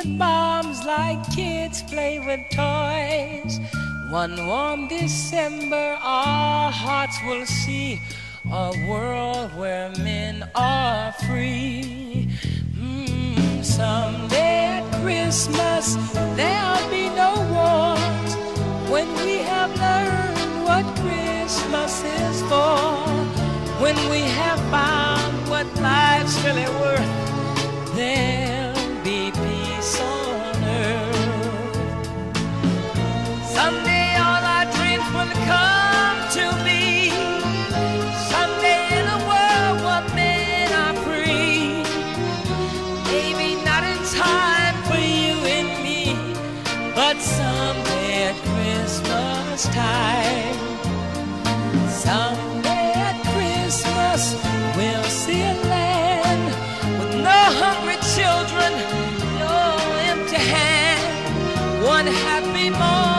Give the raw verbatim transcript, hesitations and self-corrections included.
with bombs like kids play with toys. One warm December our hearts will see a world where men are free. Mm, someday at Christmas there'll be no wars, when we have learned what Christmas is for, when we have found what life's really worth, there'll be peace on earth. Someday all our dreams will come to be, someday in a world where men are free. Maybe not in time for you and me, but someday at Christmas time. Someday at Christmas we'll see a land with no hungry children, no empty hand, one happy moment